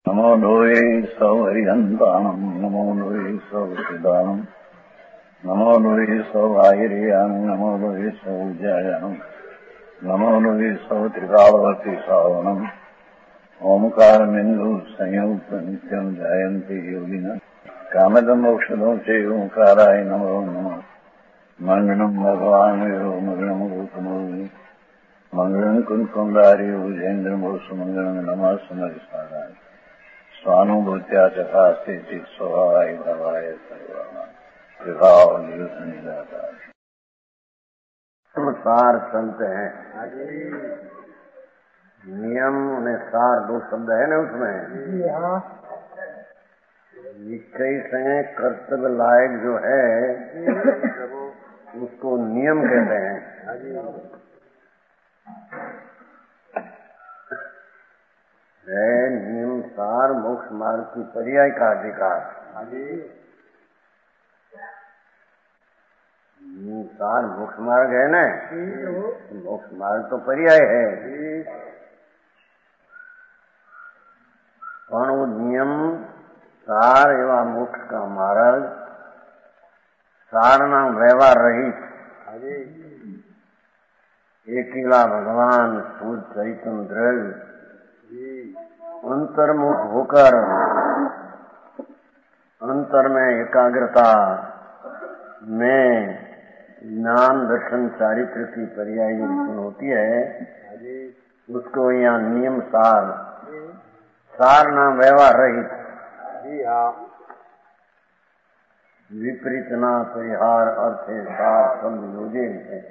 नमो लोये सौहरिहन्ताणम् नमो लोये सौचिदानम् नमो लोये सौभागिर्यानम् नमो लोये सौजायानम् नमो लोये सौत्रिकालवती सावनम् ओंकारमिन्दु संयुक्त नित्यम् जयन्ति योगिनः कामदम् मोक्षदम् च ओंकाराय नमो नमः मङ्गलम् भगवान् विरो मङ्गलम् गौतमोऽग्नि मङ्गलम् कुन्कुण्डारि भुजेन्द्रमोसुमङ्गलम् नमः समरिसाराय स्वानुभूत्या चकास्ते स्वभावाय भवाय सर्वाणां विभाव निजाता सार चलते हैं। नियम में सार दो शब्द है ना उसमें। इक्कीस है कर्तव्य लायक जो है उसको नियम कहते हैं। है नियम सार मोक्ष मार्ग की पर्याय का अधिकार। सार मोक्ष मार्ग है ना, मोक्ष मार्ग तो पर्याय है। पण वो नियम सार एवं मोक्ष का मार्ग सारना व्यवहार रहित एकीला भगवान शुद्ध चैतन्य द्रव्य अंतर्मुख होकर अंतर में एकाग्रता में ज्ञान दर्शन चारित्र की पर्याय जो होती है उसको यहाँ नियम सार नाम व्यवहार रहित विपरीत ना परिहार अर्थ सार सब योजे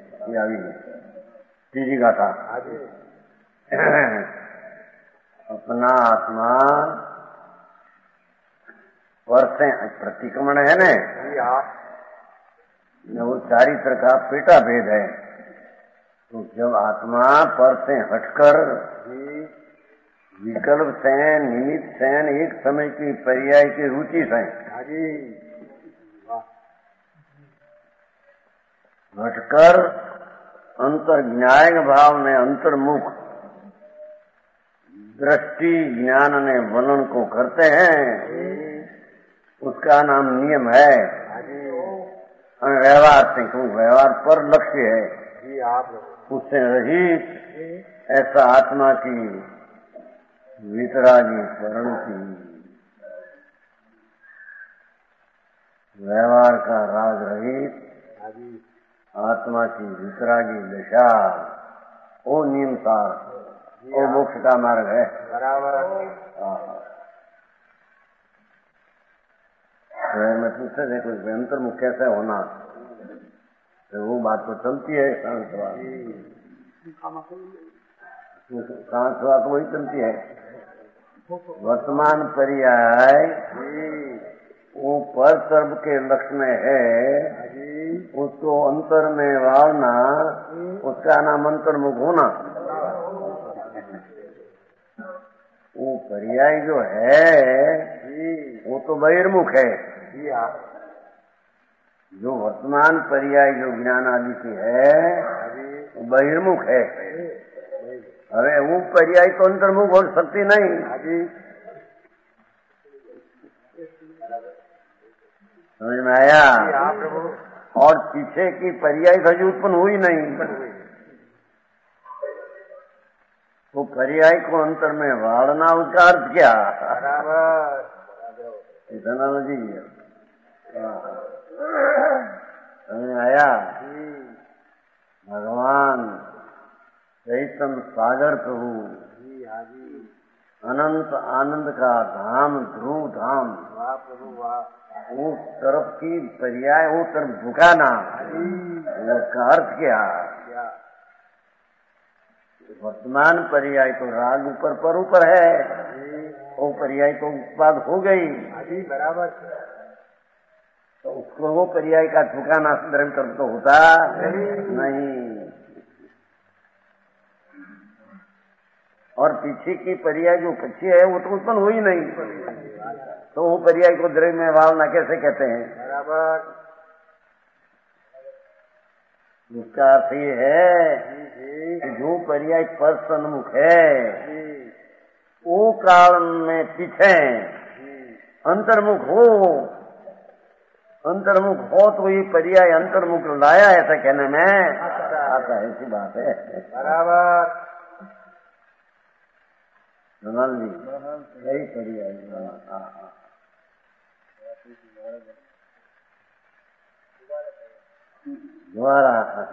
तीजी गाथा। अपना आत्मा पर से प्रतिक्रमण है न, वो चारित्र का पेटा भेद है। तो जब आत्मा पर से हटकर विकल्प से निमित्त से एक समय की पर्याय की रुचि से हटकर अंतर ज्ञायक भाव में अंतर्मुख दृष्टि ज्ञान ने वलन को करते हैं, उसका नाम नियम है। व्यवहार से क्यों व्यवहार पर लक्ष्य है, उससे रहित ऐसा आत्मा की वितरागी शरण की व्यवहार का राग रहित आत्मा की वितरागी दशा वो नियम सार वो मोक्ष का मार्ग है। बराबर। मैं पूछते थे कोई अंतर्मुख कैसे होना, तो वो बात तो चलती है। सांसवा तो वही चलती है। वर्तमान पर्याय वो पर सर्व के लक्ष्य में है, उसको अंतर में वावना, उसका नाम अंतर्मुख होना। वो पर्याय जो है वो तो बहिर्मुख है। जो वर्तमान पर्याय जो ज्ञान आदि की है वो बहिर्मुख है। अरे वो पर्याय तो अंतर्मुख हो सकती नहीं। समझ में आया? और पीछे की पर्याय सजी उत्पन्न हुई नहीं, तो पर्याय को अंतर में वाड़ना उसका अर्थ क्या? इतना जी समझ आया? भगवान चैतन्य सागर प्रभु अनंत आनंद का धाम ध्रुव धाम उस तरफ की पर्याय वो तरफ झुकाना, उसका अर्थ क्या? वर्तमान पर्याय तो राग ऊपर पर ऊपर है, वो पर्याय तो उत्पाद हो गई। बराबर। तो उसको वो पर्याय का झुकाना द्रव्य तरफ तो होता नहीं। और पीछे की पर्याय जो कच्ची है वो तो उत्पन्न हुई नहीं, तो वो पर्याय को द्रव्य में भावना कैसे कहते हैं? बराबर। उसका अर्थ ये है कि जो पर्याय पर सन्मुख है वो काल में पीछे अंतर्मुख हो तो ये पर्याय अंतर्मुख लाया ऐसा कहने में आता है। ऐसी बात है बराबर जी, यही पर्याय दोबारा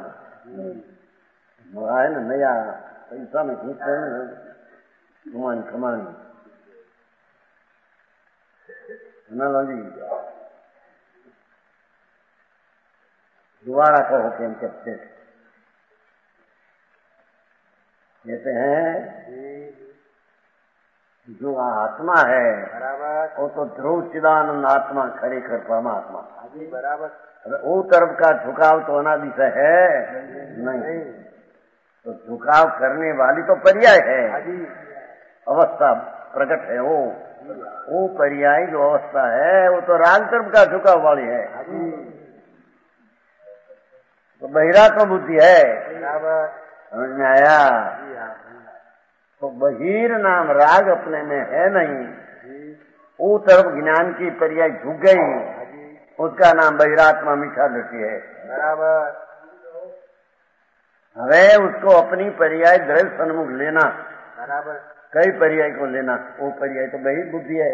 है ना, नया पैसा में खींचते हैं ना कमानी जी। दोबारा कहो केम कहते हैं जो आत्मा है वो तो ध्रुव चिदानंद आत्मा खरेखर परमात्मा। बराबर वो तरफ का झुकाव तो अनादि से है नहीं, तो झुकाव करने वाली तो पर्याय है, अवस्था प्रकट है। वो पर्याय जो अवस्था है वो तो राग तरफ का झुकाव वाली है, तो बहिरात्म बुद्धि है। समझ में आया? तो बहिर नाम राग अपने में है नहीं, वो तरफ ज्ञान की पर्याय झुक गई, उसका नाम बहिरात्मा मीठा दृष्टि है। बराबर हवे उसको अपनी पर्याय दृढ़ सन्मुख लेना, बराबर कई पर्याय को लेना, वो पर्याय तो बहिर बुद्धि है।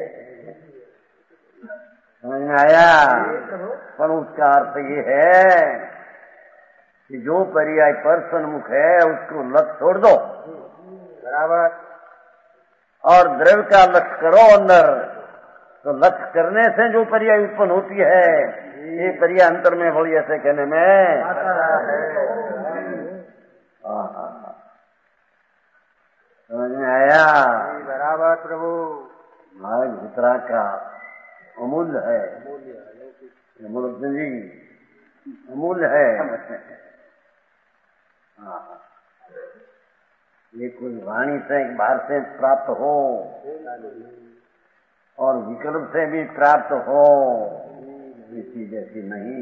समझ में आया? पर उसका अर्थ ये है कि जो पर्याय पर सन्मुख है उसको लक्ष्य छोड़ दो, बराबर और द्रव्य का लक्ष्य करो अंदर, तो लक्ष्य करने से जो पर्याय उत्पन्न होती है ये पर्याय अंतर में बड़ी ऐसे कहने में समझ में आया? बराबर प्रभु हमारे भीतरा का अमूल्य है, अमूल्य जी अमूल्य है। ये कोई वाणी से बाहर से प्राप्त हो और विकल्प से भी प्राप्त हो, ये चीज ऐसी नहीं।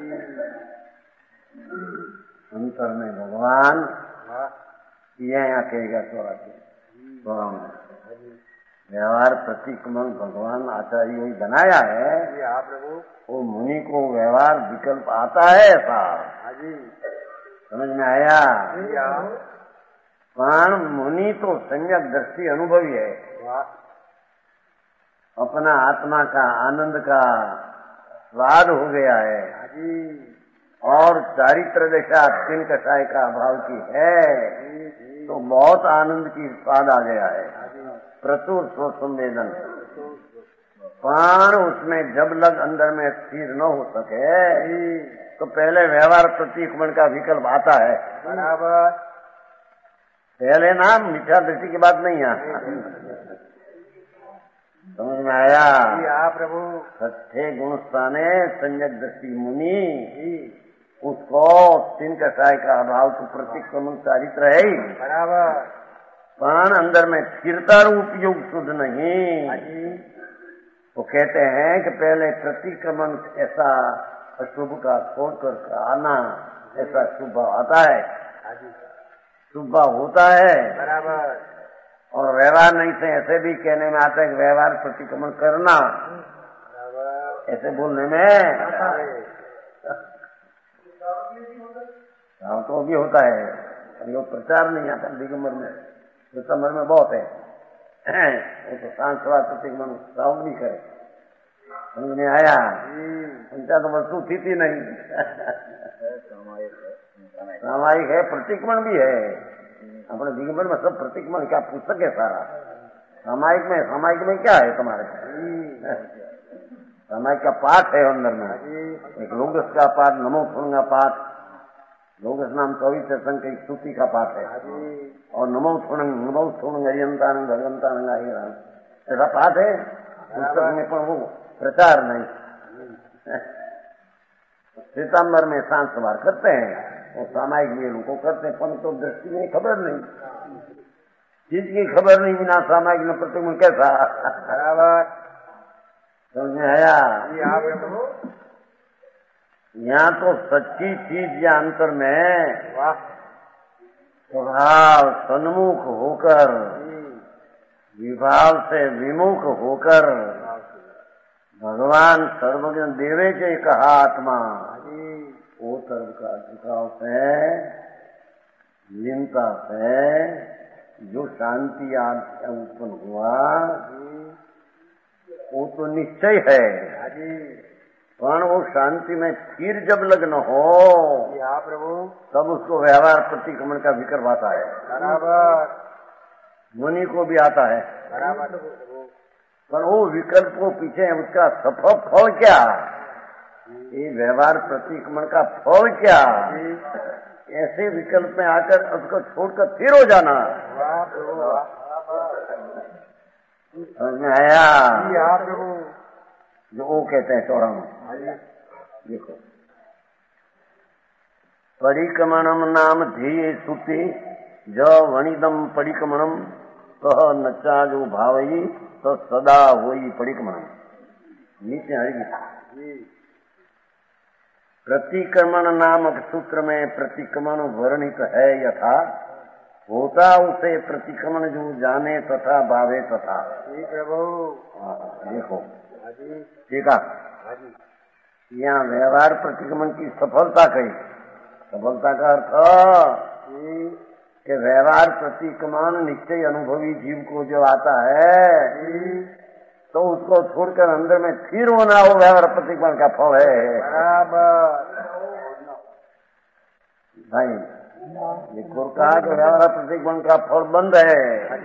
अंतर में भगवान ये यहाँ कहेगा व्यवहार प्रतिक्रमण भगवान आचार्य ही बनाया है। वो मुनि को व्यवहार विकल्प आता है ऐसा, समझ में आया? प्राण मुनि तो सम्यक दृष्टि अनुभवी है, अपना आत्मा का आनंद का स्वाद हो गया है, और चारित्र दशा तीन कषाय का अभाव की है, तो बहुत आनंद की स्वाद आ गया है, प्रचुर स्वसंवेदन। प्राण उसमें जब लग अंदर में स्थिर न हो सके तो पहले व्यवहार प्रतिक्रमण का विकल्प आता है। बराबर पहले ना मिथ्या दृष्टि की बात नहीं है। समझ में आया? प्रभु सत्य गुण स्थाने संयक दृष्टि मुनि, उसको तीन कषाय का अभाव तो प्रतिक्रमण चारित्र है ही। बराबर प्राण अंदर में स्थिरता रूप योग शुद्ध नहीं, वो कहते हैं कि पहले प्रतिक्रमण ऐसा अशुभ का छोड़कर आना, ऐसा शुभ आता है, शुभ होता है। बराबर और व्यवहार नहीं से ऐसे भी कहने में आता है कि व्यवहार प्रतिक्रमण करना, ऐसे बोलने में तो भी होता है, वो प्रचार नहीं आता दिगंबर में, दिगंबर में बहुत है, वो तो सांसवाद प्रतिक्रमण राउंड भी करे। समझ में आया? उनका तो वस्तु थी नहीं, सामायिक है, प्रतिक्रमण भी है। अपने दिगंबर में सब प्रतिक्रमण क्या पुस्तक है सारा। सामायिक में क्या है तुम्हारे? सामायिक का पाठ है अंदर में, एक लोगस का पाठ, नमो थुणंगा पाठ, लोगस नाम 24 संघ की स्तुति का पाठ है, और नमो थुणंग अरियंतानंद भगवंतानंद ऐसा पाठ है पुस्तक में, पर वो प्रचार नहीं। सितंबर में सांस सवार करते हैं, वो सामायिक मेलों को करते हैं, पर तो दृष्टि में खबर नहीं, चीज की खबर नहीं, बिना सामायिक में प्रतिक्रमण कैसा? समझ में आया? यहाँ तो सच्ची चीज या अंतर में स्वभाव सन्मुख होकर विभाव से विमुख होकर भगवान सर्वज्ञ देवे के कहा आत्मा वो सर्व का झुकाव से लीनता से जो शांति आप उत्पन्न हुआ वो तो निश्चय है, पर वो शांति में फिर जब लग्न हो प्रभु तब उसको व्यवहार प्रतिक्रमण का विकल्प आता है। बराबर मुनि को भी आता है, बराबर। पर वो विकल्प को पीछे उसका सफल फल क्या, ये व्यवहार प्रतिक्रमण का फल क्या, ऐसे विकल्प में आकर उसको छोड़कर फिर हो जाना। समझ में आया? प्रभु जो वो कहते हैं 94 देखो, परिक्रमणम नाम ध्येय सुते ज वणिदम परिक्रमणम कह नचा जो भावई तो सदा होई परिक्रमणम। नीचे हरी प्रतिक्रमण नामक सूत्र में प्रतिक्रमण वर्णित है यथा होता उसे प्रतिक्रमण जो जाने तथा भावे तथा। प्रभु देखो ठीक है, यहाँ व्यवहार प्रतिक्रमण की सफलता कही। सफलता का अर्थ कि व्यवहार प्रतिक्रमण निश्चय अनुभवी जीव को जो आता है तो उसको छोड़कर अंदर में फिर होना वो व्यवहार प्रतिक्रमण का फल है। भाई ये कहा कि व्यवहार प्रतिक्रमण का फल बंद है,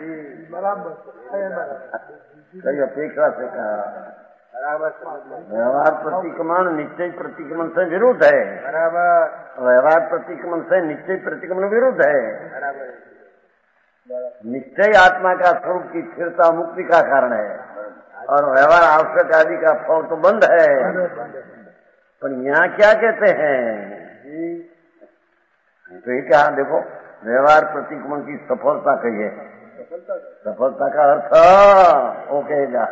कई अपेक्षा से कहा व्यवहार प्रतिक्रमण निश्चय प्रतिक्रमण से विरुद्ध है। व्यवहार प्रतिक्रमण से निश्चय प्रतिक्रमण विरुद्ध है। निश्चय आत्मा का स्वरूप की स्थिरता मुक्ति का कारण है और व्यवहार आवश्यक आदि का फल तो बंद है। पर यहाँ क्या कहते हैं तो ये क्या देखो, व्यवहार प्रतिक्रमण की सफलता कहिए। सफलता का अर्थ वो कहेगा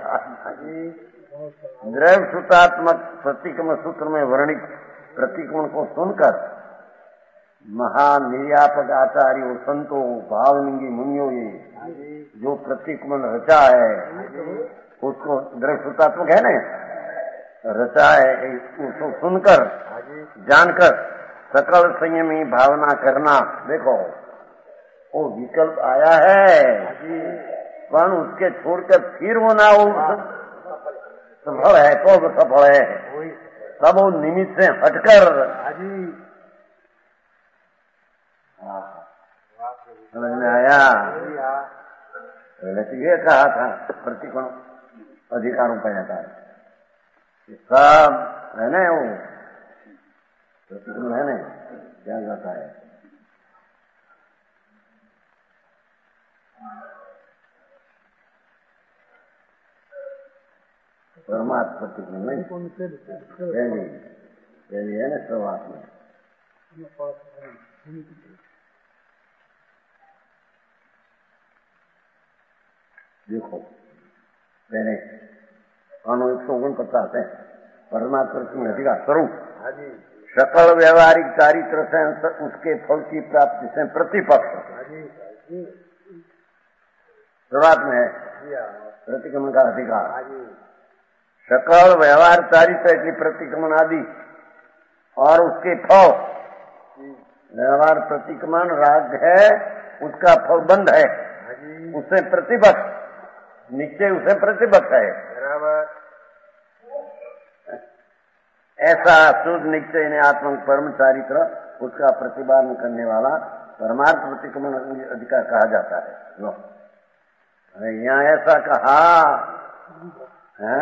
द्रव्य सूत्रात्मक प्रतिक्रमण सूत्र में वर्णित प्रतिक्रमण को सुनकर महान निर्यापक आचार्यों संतों भावलिंगी मुनियों ये जो प्रतिक्रमण रचा है उसको द्रव्य सूत्रात्मक है ना, रचा है, उसको सुनकर जानकर सकल संयमी भावना करना। देखो वो विकल्प आया है पर उसके छोड़कर फिर वो ना वो सफल है तो सफल है, तब वो निमित्त से हटकर समझ में आया। पहले तो ये कहा था प्रतिक्रमण अधिकारों का जाता है सब है ना, वो प्रतिक्रमण है ना क्या जाता है। परमात्मा प्रतिक्रमण नहीं पहली है ना शुरुआत में। देखो पहले 149 है परमात्मा प्रतिक्रमण अधिकार स्वरूप सकल व्यवहारिक चारित्र से उसके फल की प्राप्ति से प्रतिपक्ष शुरुआत में है प्रतिक्रमण का अधिकार। सकल व्यवहार चारित्र की प्रतिक्रमण आदि और उसके फल, व्यवहार प्रतिक्रमण राग है उसका फल बंद है, उससे प्रतिपक्ष निश्चय उसे प्रतिपक्ष है। ऐसा शुद्ध निश्चय ने आत्मा परम चारित्र उसका प्रतिपादन करने वाला परमार्थ प्रतिक्रमण अधिकार कहा जाता है। लो यहाँ ऐसा कहा है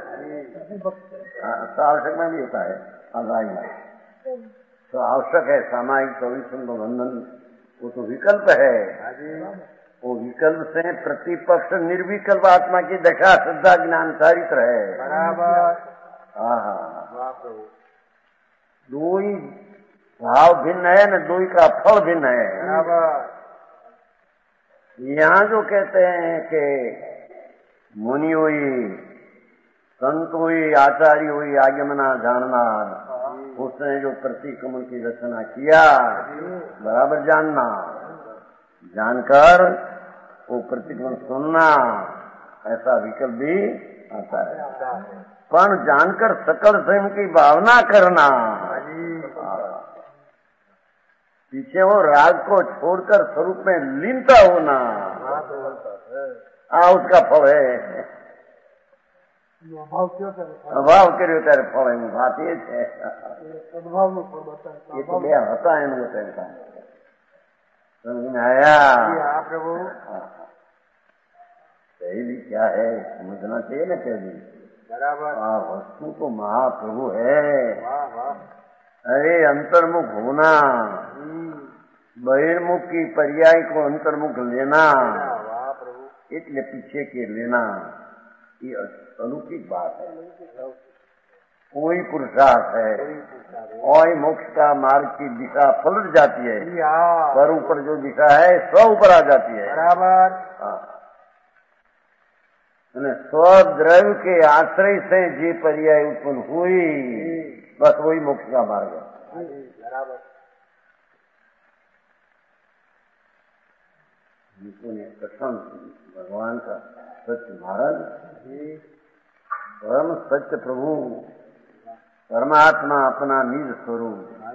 तो आवश्यक में भी होता है अगाई में तो आवश्यक है सामायिक 24 बंधन वो तो विकल्प है। वो विकल्प से प्रतिपक्ष निर्विकल्प आत्मा की दशा श्रद्धा ज्ञान चारित्र है। दो ही भाव भिन्न है न, दो ही का फल भिन्न है। यहाँ जो कहते हैं कि मुनि हुई संत हुई आचार्य हुई आगमना जानना, उसने जो प्रतिक्रमण की रचना किया बराबर जानना, जानकर वो प्रतिक्रमण सुनना, ऐसा विकल्प भी आता है। पण जानकर सकल स्वयं की भावना करना, पीछे वो राग को छोड़कर स्वरूप में लीनता होना, उसका फल है। અભાવ કર્યો ત્યારે ફળ એનું વાત એ છે. એ તો બે હતા એનું બતાવ્યું. समझ में आया? प्रभु पहली क्या है समझना चाहिए ना पहली. बराबर. वस्तु तो महाप्रभु है. वाह वाह. अरे अंतर्मुख होना, बहिर्मुख की पर्याय को अंतर्मुख लेना, वाह प्रभु. એટલે पीछे के लेना, ये अलौकिक बात है. कोई पुरुषार्थ है और मोक्ष का मार्ग की दिशा पलट जाती है, पर ऊपर जो दिशा है स्व ऊपर आ जाती है. बराबर. स्वद्रव्य के आश्रय से जे पर्याय उत्पन्न हुई, बस वही मोक्ष का मार्ग है. बराबर. कथन भगवान का सत्य महाराज, परम सत्य प्रभु परमात्मा अपना निज स्वरूप,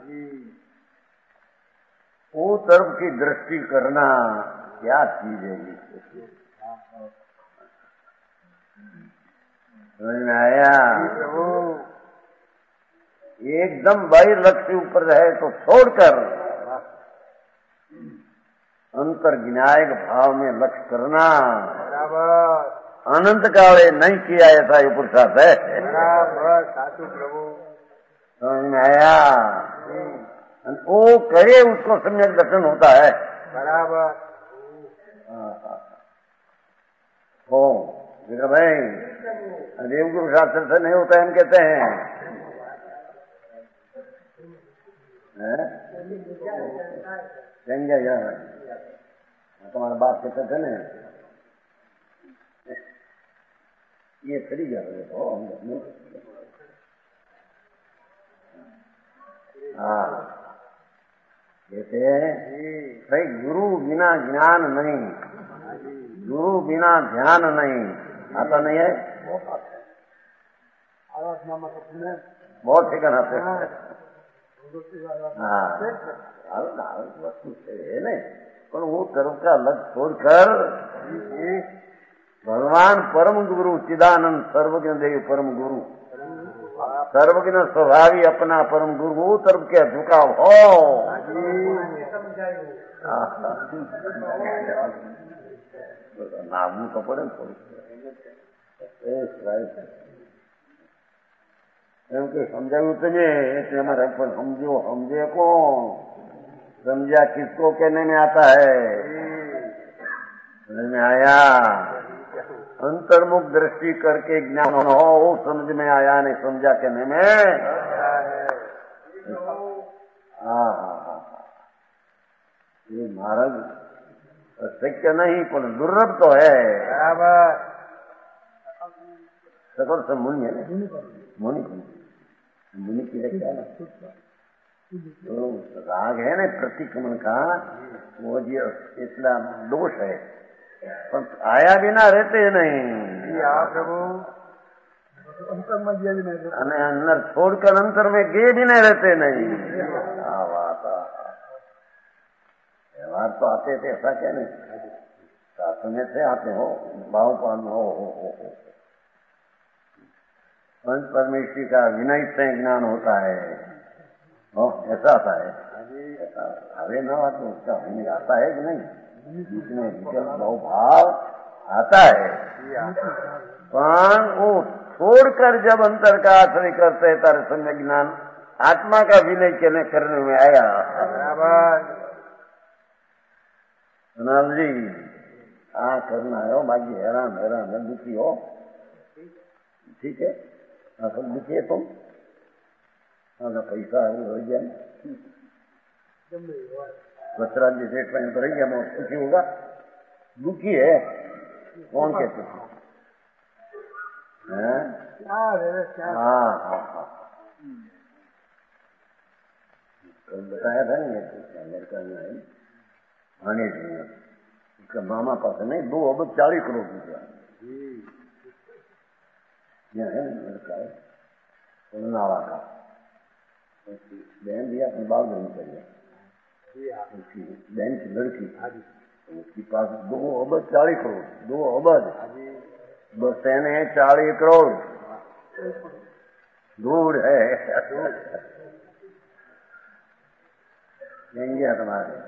वो तरफ की दृष्टि करना क्या चीज है. समझ में आया? एकदम बाह्य लक्ष्य ऊपर है तो छोड़कर अंतर ज्ञायक भाव में लक्ष्य करना. बराबर. अनंत काले नहीं किया ऐसा ये पुरुषार्थ है. बराबर. साधु प्रभु. समझ में आया? वो करे उसको सम्यक दर्शन होता है. बराबर. हो देखो भाई, देवगुरु शास्त्र से नहीं होता है हम कहते हैं. संजय तुम्हारा बात कहते थे ना, ये खड़ी जा रहे हो. हाँ कहते भाई गुरु बिना ज्ञान नहीं, गुरु बिना ध्यान नहीं. आता नहीं है? बहुत ठिकाना से. हाँ वस्तु है नहीं, पर वो तरफ का लक्ष्य छोड़कर भगवान परम गुरु चिदानंद सर्वज्ञ देव परम गुरु, सर्वज्ञ स्वभावी अपना परम गुरु, वो तरफ के झुकाव हो. નામનું તો પડે ને થોડું. એમ કે સમજાવ્યું તમે એટલે અમારે પણ સમજો, સમજે કોણ? समझा किसको कहने में आता है? समझ में आया? अंतर्मुख दृष्टि करके ज्ञान हो, वो समझ में आया, नहीं समझा कहने में. हाँ ये महाराज शक्य नहीं पर दुर्लभ तो है. बराबर. सकल से मुनि है, मुनि मुनि की क्या ना तो राग है ना प्रतिक्रमण का, वो जी इतना दोष है, पर आया बिना रहते नहीं. प्रभु. अंदर छोड़कर अंतर में गे भी नहीं रहते नहीं. व्यवहार तो आते थे, ऐसा क्या नहीं, शासन से आते हो, भाव पान हो. पंच परमेश्वरी का विनय से ज्ञान होता है. ऐसा आता है. अरे न तो उसका विनय आता है कि नहीं, जिसमें विकल्प भाव आता है. पर वो छोड़कर जब अंतर का आश्रय करते हैं तारे सम्यक ज्ञान आत्मा का विनय करने में आया. नाम जी करना है, बाकी हैरान हैरान दुखी हो, ठीक है. सब दुखी है तुम, पैसा है हो गया, वस्त्राज सेठ में तो रह गया, मैं सुखी होगा. दुखी है कौन कहते हैं? हाँ कल बताया था ना, अमेरिका में है आने उसका मामा पास है नहीं 2 अरब 40 करोड़ रुपया यहाँ है लड़का है नाला का बहन भी अपने बाल बहन चाहिए उसकी बहन की लड़की उसके पास 2 अरब 40 करोड़ 2 अरब बस है 40 करोड़ दूर है गया तुम्हारे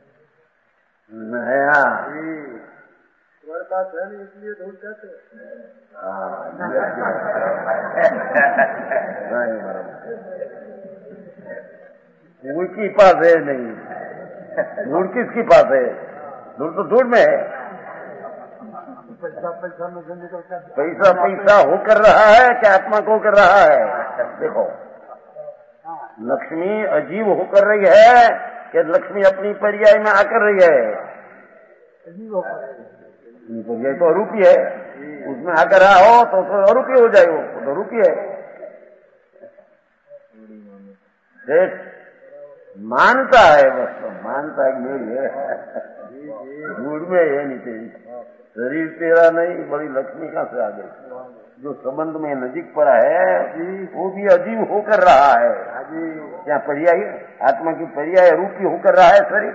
है तुम्हारे पास है नहीं इसलिए दूर कहते उनकी पास है नहीं दूर किसकी पास है दूर तो दूर में है पैसा होकर रहा है क्या आत्मा को कर रहा है देखो लक्ष्मी अजीब होकर रही है कि लक्ष्मी अपनी पर्याय में आकर रही है पर्याय तो अरूपी है उसमें आकर आओ तो अरूपी हो जाए वो तो अरूपी है मानता है बस तो मानता है मेरी है मूड में है नहीं तेरी शरीर तेरा नहीं बड़ी लक्ष्मी कहाँ से आ गई जो संबंध में नजीक पड़ा है वो भी अजीब होकर रहा है क्या पर्याय आत्मा की पर्याय रूपी होकर रहा है शरीर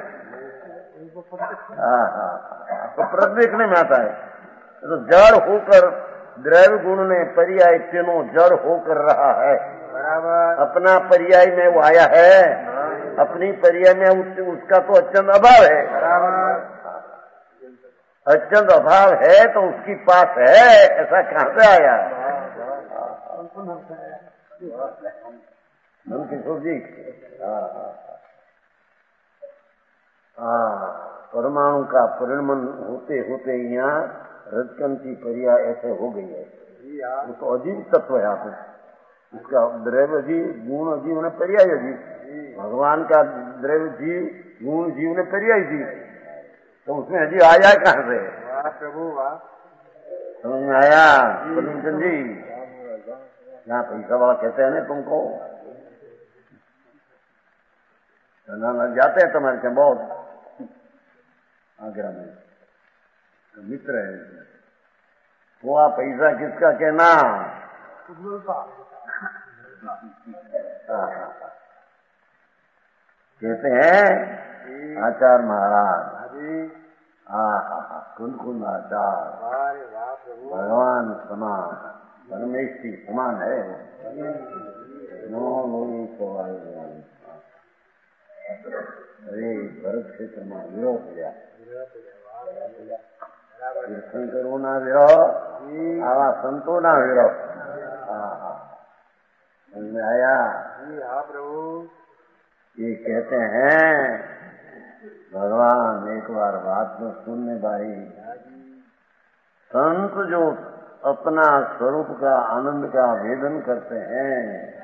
तो प्रत देखने में आता है तो जड़ होकर द्रव्य गुण ने पर्याय तीनों जड़ होकर रहा है अपना पर्याय में वो आया है अपनी पर्याय में उसका तो अत्यंत अभाव है अत्यंत अभाव है तो उसकी पास है ऐसा कहां से आया किशोर जी परमाणु का परिणमन होते होते यहाँ रजकन की पर्याय ऐसे हो गई है वो तो अजीब तत्व है आप उसका द्रव्य जीव गुण जीव ने पर्याय जीव भगवान का द्रव्य जीव गुण जीव ने पर्याय जीव तो उसमें अजी आया कहां से प्रभु वाह समझ में आया पद्मचंद जी यहाँ पैसा वाला कहते हैं ना तुमको लग जाते हैं तुम्हारे से बहुत आगरा में तो मित्र है हुआ पैसा किसका कहना कहते हैं आचार्य महाराज कुन आचार भगवान समान परमेश्वरी समान है अरे भरत क्षेत्र में विरोध गया शंकरो ना विरोध आवा संतो ना विरोध समझ में आया प्रभु ये कहते हैं भगवान एक बार बात में सुनने भाई संत जो अपना स्वरूप का आनंद का वेदन करते हैं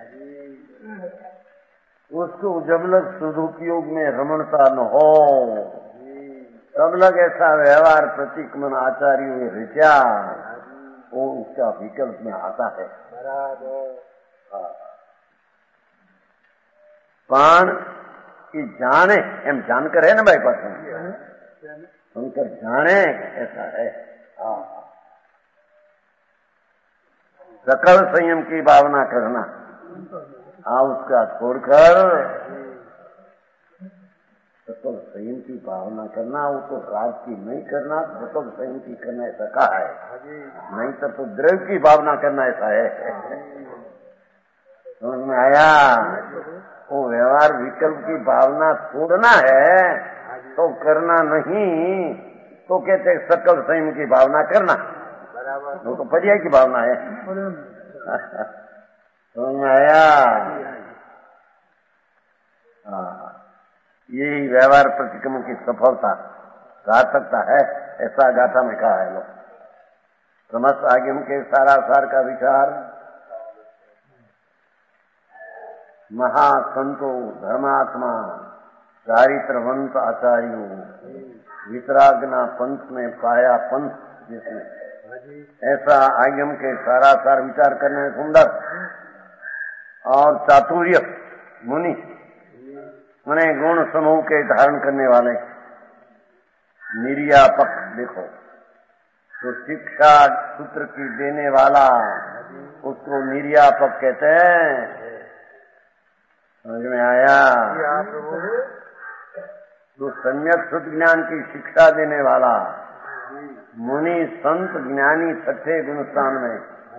उसको जब लग सदुपयोग में रमणता न हो तब लग ऐसा व्यवहार प्रतिक्रमण आचार्यों ऋचा वो उसका विकल्प में आता है पण कि जाने एम जानकर है ना भाई पास सुनकर जाने ऐसा है सकल संयम की भावना करना उसका छोड़कर सकल संयम की भावना करना वो तो राग की नहीं करना सकल संयम की करना ऐसा कहा है नहीं तो द्रव्य की भावना करना ऐसा है समझ में आया वो व्यवहार विकल्प की भावना छोड़ना है तो करना नहीं तो कहते सकल संयम की भावना करना वो तो पर्याय की भावना है समझ में आया यही व्यवहार प्रतिक्रमण की सफलता सार्थकता है ऐसा गाथा में कहा है लोग समस्त आगम के सारा सार का विचार महासंतो धर्मात्मा चारित्रवंत आचार्यों वितरागना पंथ में पाया पंथ जिसने ऐसा आगम के सारा सार विचार करने में सुंदर और चातुर्य मुनि मने गुण समूह के धारण करने वाले निर्यापक देखो, तो शिक्षा सूत्र की देने वाला उसको निर्यापक कहते हैं। समझ में आया? तो सम्यक शुद्ध ज्ञान की शिक्षा देने वाला मुनि संत ज्ञानी छठे गुणस्थान में,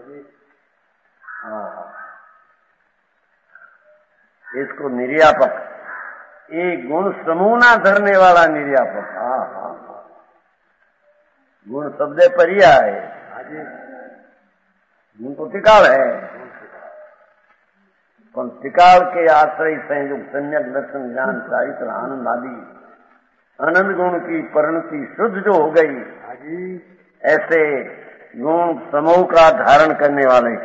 इसको निर्यापक, एक गुण समूह ना धरने वाला निर्यापक। गुण शब्द पर्याय है, गुण तो टिकाल है, पर टिकाल के आश्रय से जो सम्यक दर्शन ज्ञान चारित्र आनंद आदि आनंद गुण की परिणति शुद्ध जो हो गई, ऐसे गुण समूह का धारण करने वाले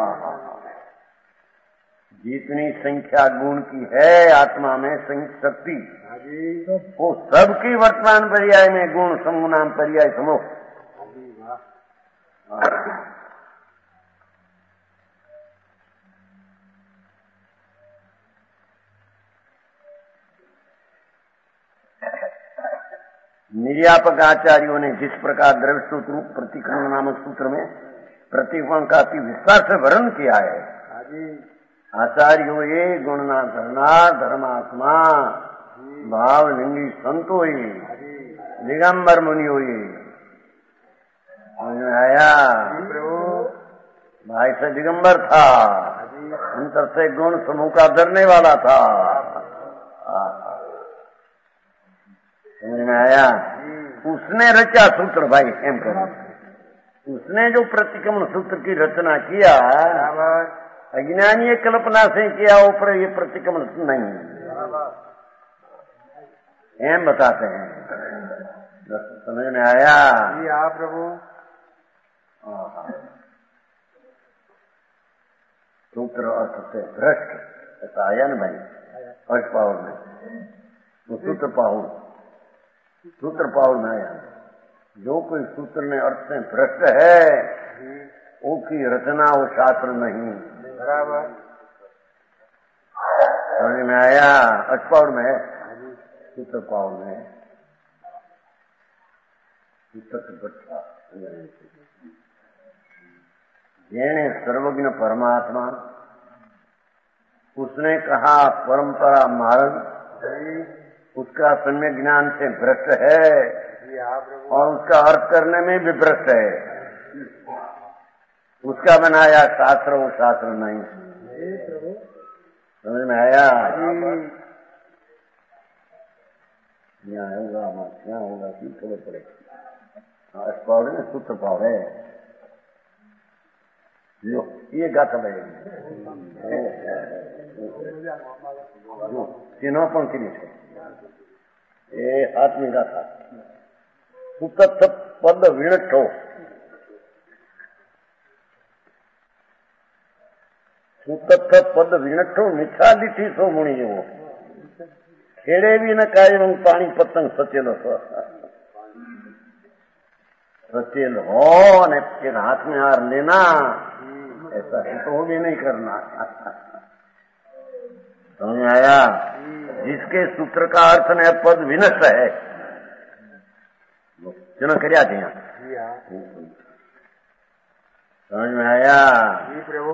जितनी संख्या गुण की है आत्मा में संयुक्त शक्ति, वो सबकी वर्तमान पर्याय में गुण समूह नाम पर्याय समूह। निर्यापक आचार्यों ने जिस प्रकार द्रव्य सूत्र रूप प्रतिक्रमण नामक सूत्र में प्रतिक्रमण का अति विस्तार से वर्णन किया है, आचार्यो ये गुणना धरना धर्मात्मा भाव लिंगी संतो ये दिगंबर मुनियो ये। आया भाई से दिगंबर था, अंतर से गुण समूह का धरने वाला था। समझ में आया? उसने रचा सूत्र भाई एम करो, उसने जो प्रतिक्रमण सूत्र की रचना किया अज्ञानी कल्पना से किया, ऊपर ये प्रतिक्रमण नहीं एम बताते हैं। समझ में आया? आप प्रभु सूत्र अर्थ से भ्रष्ट ऐसा आया न भाई, अर्थ पावर में तो सूत्र पाहुर में आया। जो कोई सूत्र में अर्थ से भ्रष्ट है वो की रचना वो शास्त्र नहीं। बराबर समझ में आया? अर्थ पावर में है, सूत्र पावर में है, जेने सर्वज्ञ परमात्मा, उसने कहा परंपरा मार्ग, उसका सम्यक ज्ञान से भ्रष्ट है और उसका अर्थ करने में भी भ्रष्ट है। उसका बनाया शास्त्र वो शास्त्र नहीं। समझ में आया? यहाँ होगा मत, यहाँ होगा कि खबर पड़ेगा। अर्थ पावर है, सूत्र पावर है, ये गाथा तीनों पंक्ति लिखे ये आत्मी गाथा सुतत्थ पद विणठो, सुतत्थ पद विणठो मिठा લીઠી सो मुणी જેવો ખેડે બી ન કાય પાણી પતંગ સચેલો सचेल हो ने फिर हाथ में हार लेना, ऐसा तो भी नहीं करना। समझ में आया? जिसके सूत्र का अर्थ ने पद विनष्ट है चुना कर्या थे। समझ में आया? प्रभु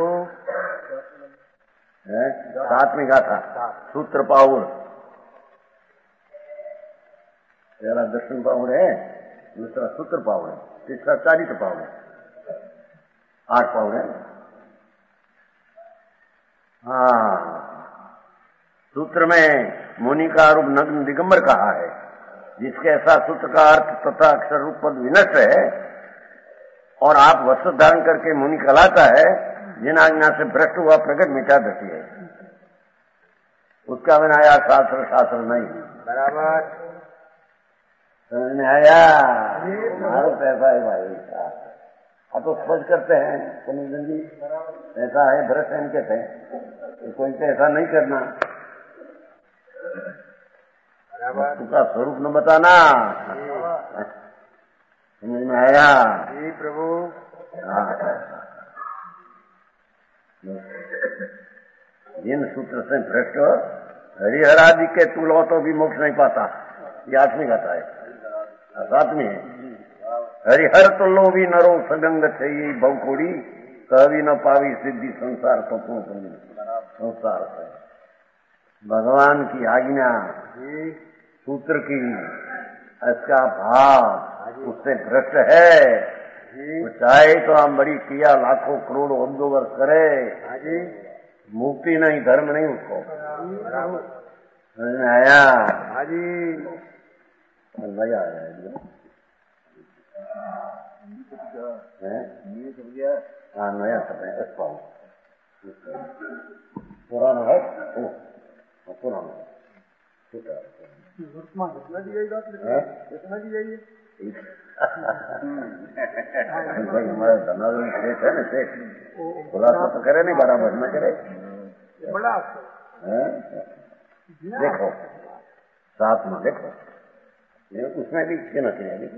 सातवीं गाथा सूत्र पाउर, पहला दर्शन पाउर है, दूसरा सूत्र पाउर है, तीसरा चारित्र पाउर है, 8 पाउर है। सूत्र में मुनि का रूप नग्न दिगंबर कहा है, जिसके ऐसा सूत्र का अर्थ तथा अक्षर रूप पद विनष्ट है और आप वस्त्र धारण करके मुनि कहलाता है, जिन आज्ञा से भ्रष्ट हुआ प्रकट मिटा देती है, उसका बनाया शास्त्र शास्त्र नहीं। बराबर समझ में आया? हमारा पैसा है भाई, अब तो स्पष्ट करते हैं कमीजन जी, ऐसा है भ्रष्ट है इनके थे, कोई तो ऐसा नहीं करना, उसका स्वरूप न बताना। समझ में आया? जी प्रभु जिन सूत्र से भ्रष्ट हरिहरादि के तुलो तो भी मोक्ष नहीं पाता, ये 8वीं गाथा है। साथ में है। हरिहर तो लोभी नरो सगंग थे भवकोड़ी कभी न पावी सिद्धि संसार तत्वों संसार है। भगवान की आज्ञा सूत्र की इसका भाव उससे भ्रष्ट है। वो चाहे तो हम बड़ी किया लाखों करोड़ों अब्दों वर्ष करे, मुक्ति नहीं धर्म नहीं उसको समझ में आया। मजा आया हाँ नया सब है पुराना है पुराना खुलासा तो करे नहीं बराबर न करे। बड़ा देखो साथ में देखो उसमें भी क्यों न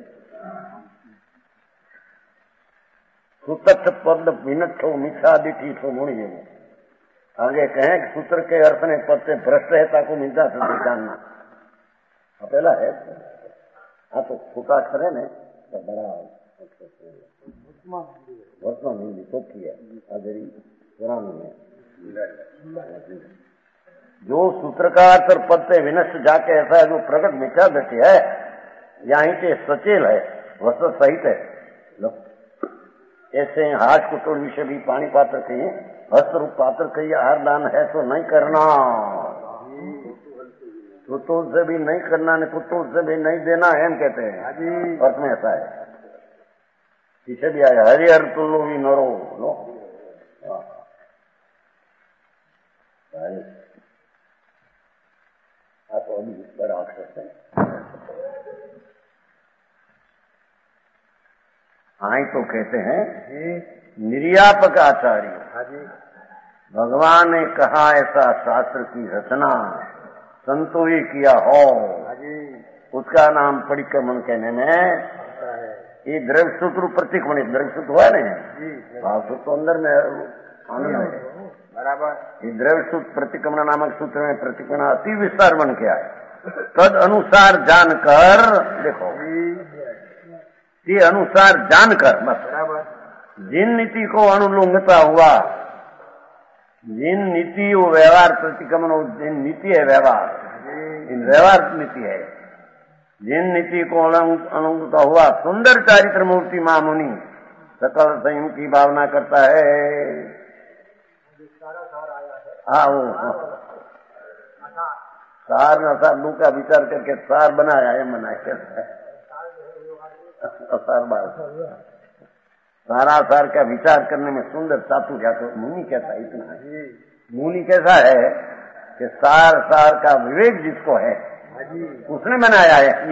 सुतठ पद विनठो मिठा दिठी ठो मुड़ी। आगे कहें कि सूत्र के अर्थ ने पद से भ्रष्ट है को मिलता था जानना पहला है। हाँ तो फूटा करे ने तो बड़ा वर्तमान हिंदी चौकी है अजरी पुरानी है। जो सूत्र का अर्थ और पद से विनष्ट जाके ऐसा है जो प्रगट मिथ्या दृष्टि है यहीं के सचेल है वस्तु सहित है। ऐसे हाथ कुटुर विषय भी पानी पात्र कहिए हस्त रूप पात्र कहिए आहार दान है तो नहीं करना, कुतुल से भी नहीं करना ने कुतुल से भी नहीं देना है हम कहते हैं। अर्थ में ऐसा है पीछे भी आया हरिहर तुल्लो भी नरो नो तो अभी बड़ा अक्षर है। आई तो कहते हैं निर्यापक आचार्य भगवान ने कहा ऐसा शास्त्र की रचना संतों ही किया हो उसका नाम परिक्रमण कहने में ये द्रव्य सूत्र प्रतिक्रमण द्रव्य सूत्र हुआ नहीं भाव सूत्र तो अंदर में आनंद है बराबर। ये द्रव्य सूत्र प्रतिक्रमण नामक सूत्र में प्रतिक्रमण अति विस्तार बन के आए तद अनुसार जानकर देखो के अनुसार जानकर बस जिन नीति को अनुलंघता हुआ जिन नीति वो व्यवहार प्रतिक्रमण जिन नीति है व्यवहार इन व्यवहार नीति है जिन नीति को अनुलंघता हुआ सुंदर चारित्र मूर्ति मामुनि सकल संयम की भावना करता है। हाँ वो सार न सार लू का विचार करके सार बनाया है मनाया सारा सार का विचार करने में सुंदर चातुर्य तो मुनि कहता है इतना है। मुनि कैसा है कि सार सार का विवेक जिसको है उसने बनाया है।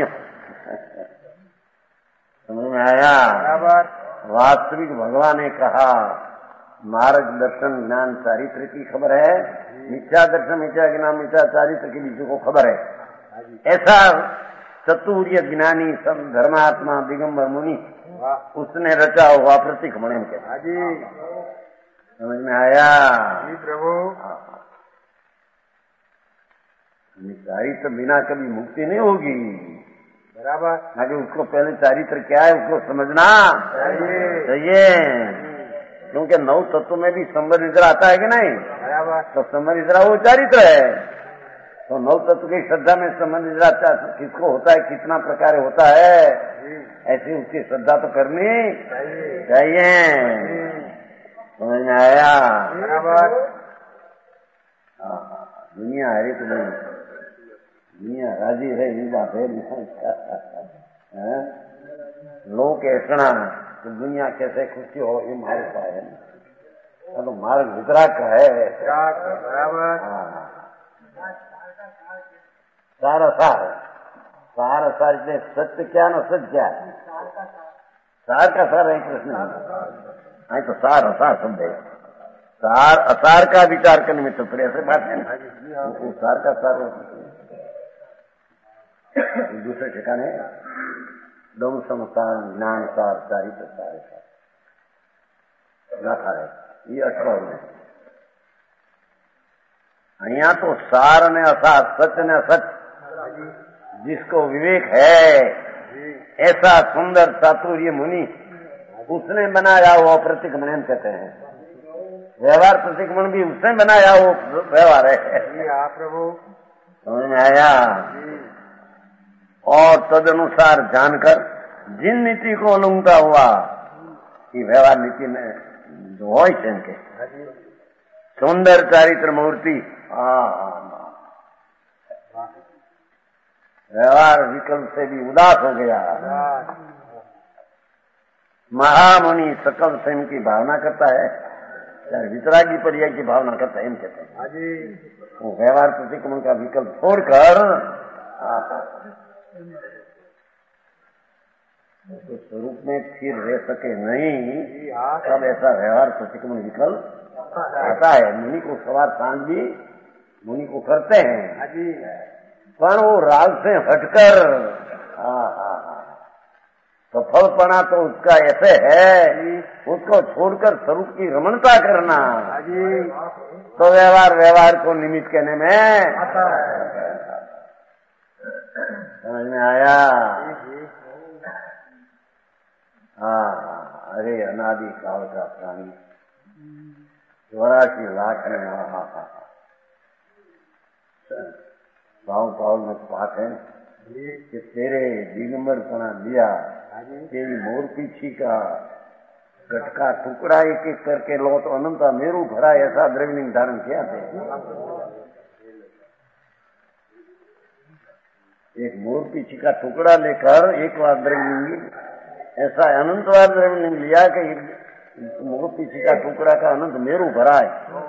समझ में आया। वास्तविक भगवान ने कहा मार्ग दर्शन ज्ञान चारित्र की खबर है मिथ्या दर्शन मिथ्या ज्ञान मिथ्या चारित्र के बीच को खबर है। ऐसा चतुर्य ज्ञानी सब धर्मात्मा दिगंबर मुनि उसने रचा हुआ प्रतिक्रमण के समझ में आया प्रभु। चारित्र बिना कभी मुक्ति नहीं होगी बराबर। आगे उसको पहले चारित्र क्या है उसको समझना चाहिए क्योंकि नौ तत्व में भी संबर निद्रा आता है कि नहीं बराबर। तो संबर निद्रा वो चारित्र है। तो नौ तत्व की श्रद्धा में संबंध निद्रा किसको होता है कितना प्रकार होता है ऐसी उसकी श्रद्धा तो करनी चाहिए। समझ में आया बराबर। दुनिया है तो नहीं दुनिया राजी है ये बात है लोग ऐसा तो दुनिया कैसे खुशी हो ये मार्ग का है तो मार्ग वितराग का है बराबर। सारा सार इसलिए सत्य क्या न सत्य क्या सार का सार है कृष्ण नहीं तो सार असार शब्द है सार असार का विचार करने में तो फिर ऐसे बात है ना वो सार का सार दूसरे ठिकाने दम समसान ज्ञान सार चारित्र सारे गाथा है ये 18 में यहाँ तो सार ने असार सत्य ने असत्य जिसको विवेक है ऐसा सुंदर चातुर्य मुनि उसने बनाया वो प्रतिक्रमण कहते हैं। व्यवहार प्रतिक्रमण भी उसने बनाया वो व्यवहार है। प्रभु समझ में आया। और तदनुसार जानकर जिन नीति को उल्लंघता हुआ कि व्यवहार नीति में जो हो के सुंदर चारित्र मूर्ति व्यवहार विकल्प से भी उदास हो गया। महामुनि सकल स्वयं की भावना करता है, वितरागी पर्याय की भावना करता है, इन कहते हैं। वो व्यवहार प्रतिक्रमण का विकल्प छोड़कर तो स्वरूप में स्थिर रह सके नहीं, तब ऐसा व्यवहार प्रतिक्रमण विकल्प आता है। मुनि को सवार सांझ भी मुनि को करते हैं, पर वो राग से हटकर सफलपना तो उसका ऐसे है, उसको छोड़कर स्वरूप की रमणता करना तो व्यवहार को निमित्त कहने में समझ में आया। अरे अनादि काल का प्राणी 84 लाख में पाउल में बात है कि तेरे दिगंबरपना दिया, तेरी मोर पीछी का गटका टुकड़ा एक एक करके लो तो अनंता मेरू भरा, ऐसा द्रविलिंग धारण किया थे। एक मोर पीछी का टुकड़ा लेकर एक बार द्रविलिंग, ऐसा अनंतवार द्रविलिंग लिया कि मोर पीछी का टुकड़ा का अनंत मेरू भरा है।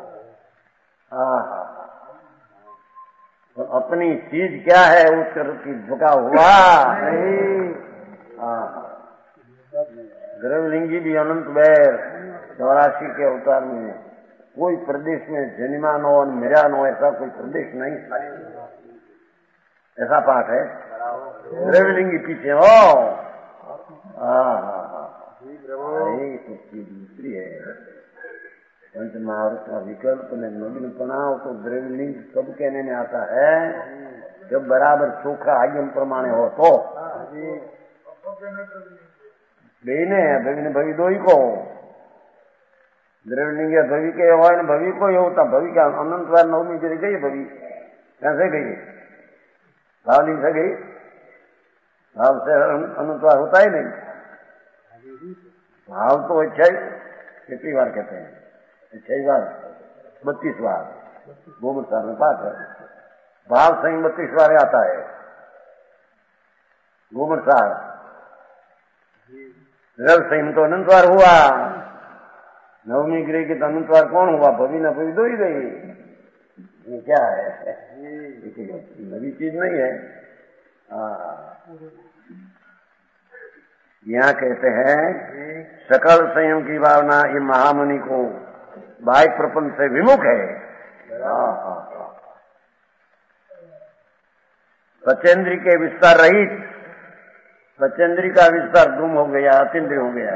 तो अपनी चीज क्या है उस की झुका हुआ नहीं। द्रवलिंगी भी अनंत बैर 84 के अवतार में कोई प्रदेश में जनिमान हो मिरान हो, ऐसा कोई प्रदेश नहीं, ऐसा पाठ है। द्रवलिंगी पीछे हो चीज दूसरी है। पंच महावृत का विकल्प में नग्न पनाव तो द्रवलिंग सब कहने में आता है जब बराबर चोखा आगम प्रमाणे हो तो बेने भवि ने भवि दो ही को द्रवलिंग भवि के हो भवि को ही होता। भवि का अनंतवार नवमी गिर गई, भवि कैसे गई, भावलिंग से गई, भाव से अनंतवार होता ही नहीं। भाव तो अच्छा ही कितनी बार कहते हैं, 6 बार 32 बार गोबर सार में पाठ है। भाव सही 32 बार आता है गोबर सार। रव सही तो अनंतवार हुआ, नवमी गिरे की तो अनंतवार कौन हुआ, भवि न भवि दो ही गई। ये क्या है, नवी चीज नहीं है। यहाँ कहते हैं सकल संयम की भावना ये महामुनि को बाह्य प्रपंच से विमुख है। पचेंद्री के विस्तार रहित, पचेंद्री का विस्तार गुम हो गया, अतीन्द्रिय हो गया।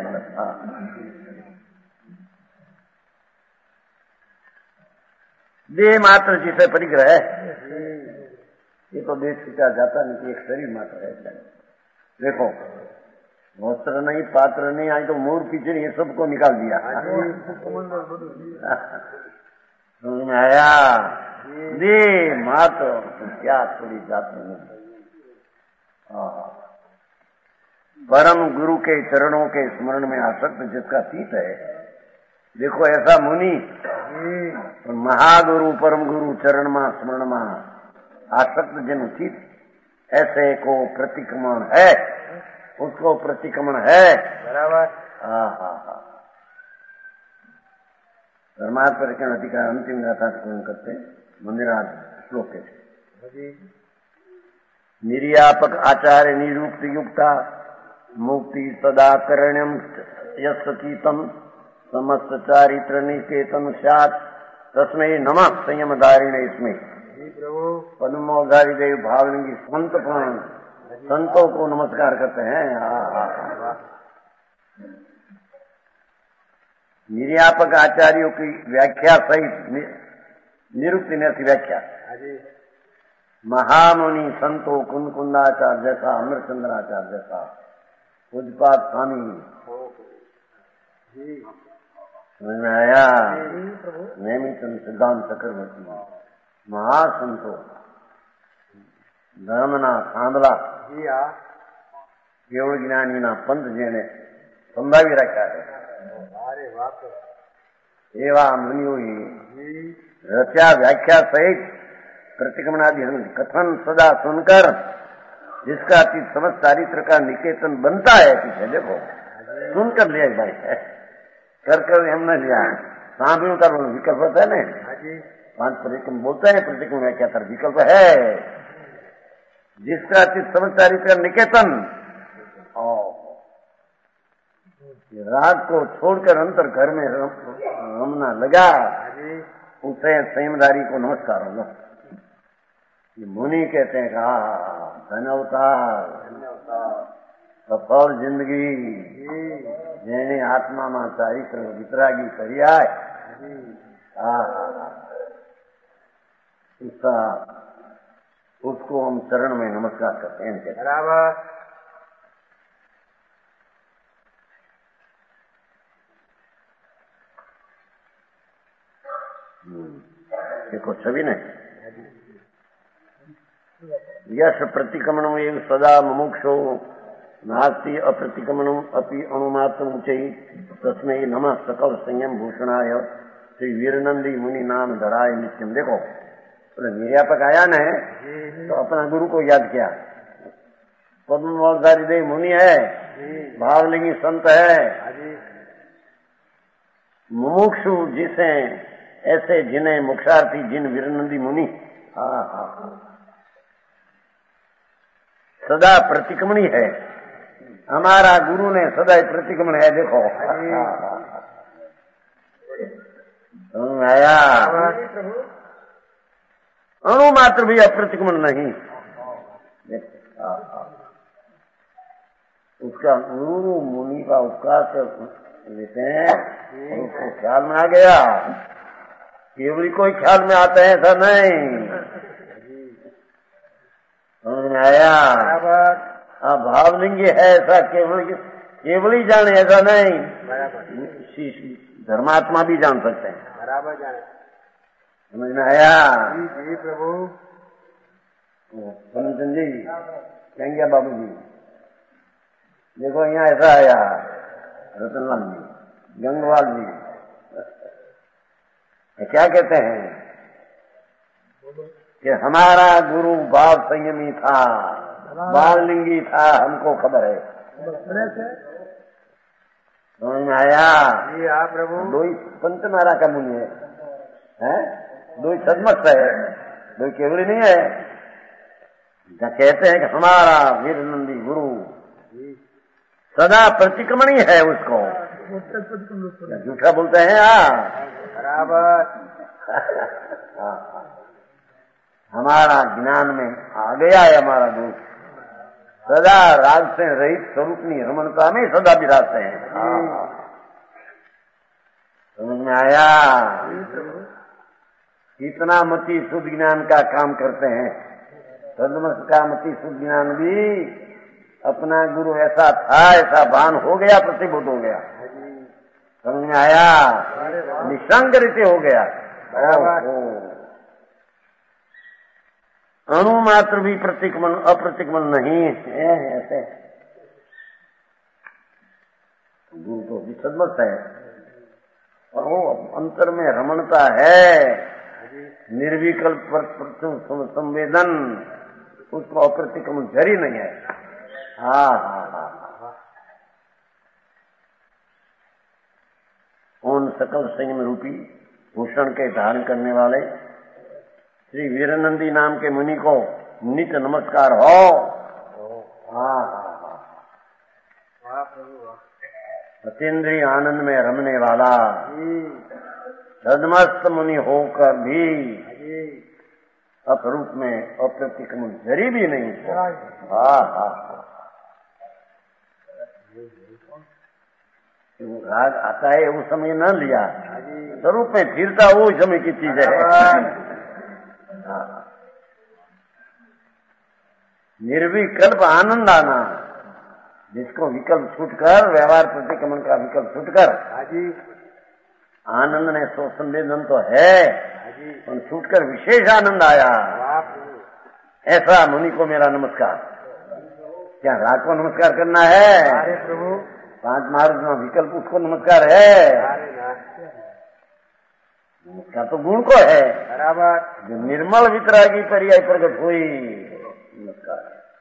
देह मात्र जिसे परिग्रह है, ये तो देह छूटा जाता नहीं, एक शरीर मात्र है। देखो वस्त्र नहीं, पात्र नहीं, आज तो मोर पिछड़ी ये सबको निकाल दिया। समझ में आया। दे मात्र क्या थोड़ी जाते हैं। परम गुरु के चरणों के स्मरण में आसक्त जिसका तीत है, देखो ऐसा मुनि महागुरु परम गुरु चरण में स्मरण में आसक्त जिन चित ऐसे को प्रतिक्रमण है, उसको प्रतिक्रमण है बराबर। धर्मार्थ परिक्रमण अधिकार अंतिम गाथा करते मंदिराज श्लोक के निर्यापक आचार्य निरुक्त युक्ता मुक्ति सदा करण्यम यस्तीतम समस्त चारित्र निकेतन सात तस्मै नमः संयमधारिणे इसमें पद्मोधारी देव भावलिंगी संत प्राण संतों को नमस्कार करते हैं। निर्यापक आचार्यों की व्याख्या सहित निरुक्त की व्याख्या महामुनि संतो कुंकुंडाचार्य जैसा, अमृतचंद्राचार्य जैसा, पूज्यपाद स्वामी, समझ में आया? नेमिचंद सिद्धांत चक्रवर्ती, महासंतो, धर्मना सांदला, કેવળ જ્ઞાનીના પંથ જેને સંભાવી રાખ્યા છે એવા મુનિઓએ रचा व्याख्या सहित प्रतिक्रमणादि कथन सदा सुनकर जिसका अति समझ चारित्र का निकेतन बनता है, पीछे देखो सुनकर लिया भाई कर हमने लिया सांभू का विकल्प होता है ना, 5 प्रतिक्रम बोलते हैं, प्रतिक्रम व्याख्या कर विकल्प है, जिसका अति समझ चारित्र का निकेतन राग को छोड़कर अंतर घर में रमना लगा, उसे संयमदारी को नमस्कार होगा। ये मुनि कहते हैं कहा धन्यवतार सफल जिंदगी जेने आत्मा में चारित्र वितरागी करिया उसको हम चरण में नमस्कार करते हैं। बराबर। देखो छवि ने यश प्रतिक्रमणम एव सदा मुमुक्षो नास्ति अप्रतिक्रमणम अपि अणुमात्र ऊंचई तस्मै नमः सकल संयम भूषणाय श्री वीरनंदी मुनि नाम धराय नित्यम। देखो निर्यापक आया न तो अपना गुरु को याद किया, पद्मधारी देव मुनि है, भावलिंगी संत है, मुमुक्षु जिसे ऐसे जिन्हें मोक्षार्थी जिन वीरनंदी मुनि सदा प्रतिक्रमणी है, हमारा गुरु ने सदा प्रतिक्रमण है। देखो आया अणु मात्र भी अप्रतिक्रमण नहीं, उसका गुरु मुनि का उपकार लेते हैं और उसको ख्याल में आ गया, केवली कोई ख्याल में आता है ऐसा नहीं, समझ में आया? भावलिंगी है ऐसा केवली जाने ऐसा नहीं, धर्मात्मा भी जान सकते हैं। बराबर जाने, समझ में आया? जी प्रभु। पंचन जी कहेंगे बाबू जी देखो यहाँ ऐसा आया, रतनलाल जी, गंगवाल जी क्या कहते हैं कि हमारा गुरु भाव संयमी था, बाललिंगी था, हमको खबर है। समझ में आया? जी हाँ प्रभु। दो ही पंचनारा का मुनि है, दो ही सदमस्त है, दो ही केवली नहीं है। कहते हैं कि हमारा वीरनंदी गुरु सदा प्रतिक्रमणी है, उसको झूठा बोलते हैं। बराबर। हमारा ज्ञान में आ गया है, हमारा गुरु सदा राग से रहित स्वरूपनी रमणता में सदा विराजते हैं। समझ में आया? इतना मति शुद्ध ज्ञान का काम करते हैं, सदमस का मति शुद्ध ज्ञान भी अपना गुरु ऐसा था, ऐसा भान हो गया, प्रतिबुद्ध हो गया। समझ में आया? निशंक रीति हो गया। अणु मात्र भी प्रतिक्रमण अप्रतिक्रमण नहीं है, ऐसे गुरु तो विसदमत है और वो अंतर में रमणता है, निर्विकल्प संवेदन, उसको अप्रतिक्रमण जरी नहीं है। उन सकल संयम रूपी भूषण के धारण करने वाले श्री वीरनंदी नाम के मुनि को नित्य नमस्कार हो। अतीन्द्रिय आनंद में रमने वाला सदमस्त मुनि होकर भी अपरूप में अप्रतिक्रमण जरी भी नहीं। राग आता है उस समय न लिया, स्वरूप में फिरता वो समय की चीज है। निर्विकल्प आनंद आना, जिसको विकल्प छूटकर, व्यवहार प्रतिक्रमण का विकल्प छूटकर, आनंद ने सो संवेदन तो है पर छूटकर विशेष आनंद आया, ऐसा मुनि को मेरा नमस्कार। क्या राग को नमस्कार करना है? अरे प्रभु, 5 मार्ग में विकल्प उसको नमस्कार है, नमस्कार तो गुण को है बराबर। जो निर्मल वितरागी पर्याय प्रकट हुई, नमस्कार।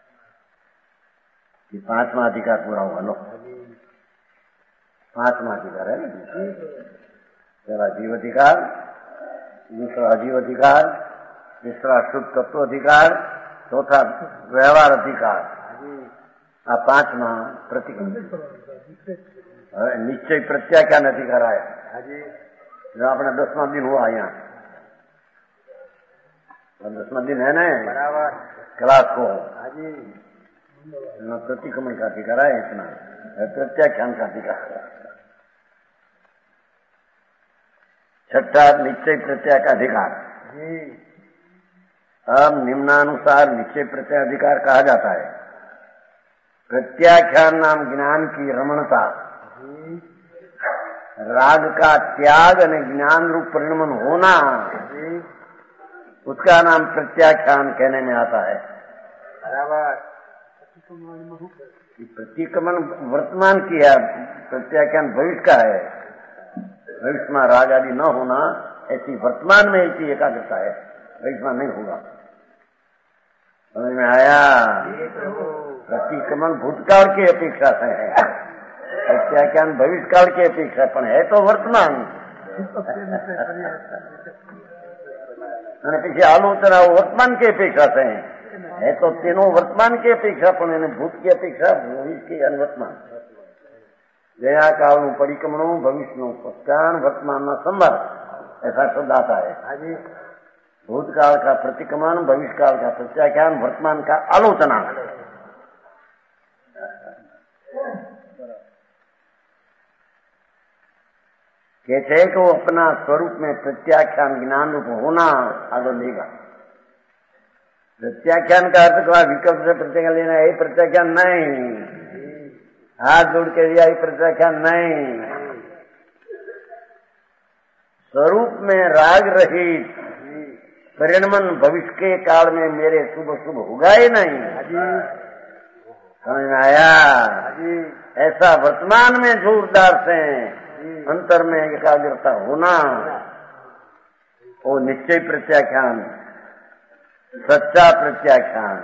5वां अधिकार पूरा हुआ। लो 5वां अधिकार है ना, पहला जीव अधिकार, दूसरा अजीव अधिकार, तीसरा शुद्ध तत्व अधिकार, चौथा व्यवहार अधिकार, 5वां प्रतिक्रमण निश्चय प्रत्याख्यान अधिकार आया जो अपना 10वां दिन हुआ यहाँ, 10वां दिन है ना बराबर क्लास को, प्रतिक्रमण का अधिकार है, इतना प्रत्याख्यान का अधिकार। 6ठा निश्चय प्रत्यय का अधिकार। अब निम्नानुसार निश्चय प्रत्यय अधिकार कहा जाता है प्रत्याख्यान नाम ज्ञान की रमणता, राग का त्याग और ज्ञान रूप परिणमन होना, उसका नाम प्रत्याख्यान कहने में आता है। बराबर। प्रतिक्रमण वर्तमान की है, प्रत्याख्यान भविष्य का है। भविष्य में राग आदि न होना, ऐसी वर्तमान में ऐसी एकाग्रता है, भविष्य में नहीं होगा। समझ में आया? प्रतिक्रमण भूतकाल की अपेक्षा से है, प्रत्याख्यान भविष्य काल की अपेक्षा, पर है तो वर्तमान। पीछे आलोचना वर्तमान की अपेक्षा से है तो तीनों वर्तमान की अपेक्षा, पर भूत की अपेक्षा भविष्य की अनुवर्तमान। जया काल परिक्रमणों भविष्य पत्यान वर्तमान संवर, ऐसा शब्द आता है। भूतकाल का प्रतिक्रमण, भविष्य काल का प्रत्याख्यान, वर्तमान का आलोचना। कहते हैं कि वो अपना स्वरूप में प्रत्याख्यान ज्ञान रूप होना आगे लेगा। प्रत्याख्यान का अर्थ क्या? विकल्प से प्रत्याख्यान लेना है, प्रत्याख्यान नहीं। हाथ जोड़ के दिया, प्रत्याख्यान नहीं। स्वरूप में राग रहित परिणमन भविष्य के काल में मेरे शुभ शुभ होगा ही नहीं। समझ में आया? ऐसा वर्तमान में जोरदार से अंतर में एकाग्रता होना, वो निश्चय प्रत्याख्यान, सच्चा प्रत्याख्यान।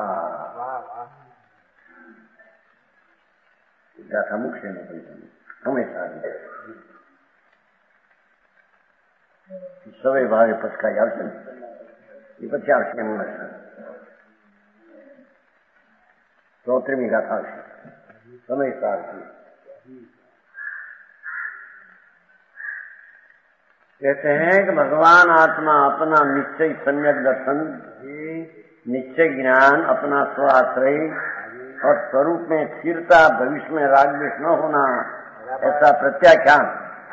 मुख्य हमेशा सवे भावे पचकाई આવશે એ પછી આવશે એમ નથી। 34મી ગાથા આવશે સમય સારથી। कहते हैं कि भगवान आत्मा अपना निश्चय सम्यक दर्शन, निश्चय ज्ञान, अपना स्वाश्रय और स्वरूप में स्थिरता, भविष्य में राग द्वेष न होना, ऐसा प्रत्याख्यान